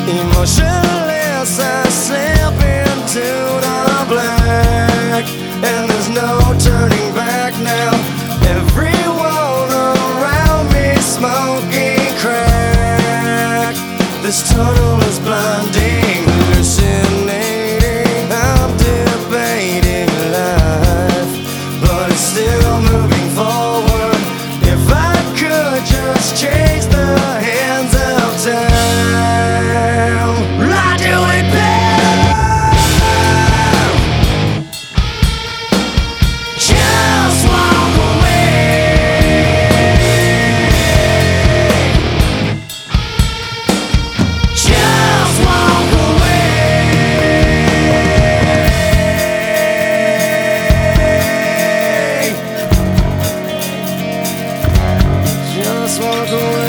Emotionless, I slip into the black, and there's no turning back now. Everyone around me smoking crack. This tunnel is blinding, hallucinating. I'm debating life, but it's still moving forward. If I could just change the hands of time, I'd do it better. Just walk away. Just walk away. Just walk away.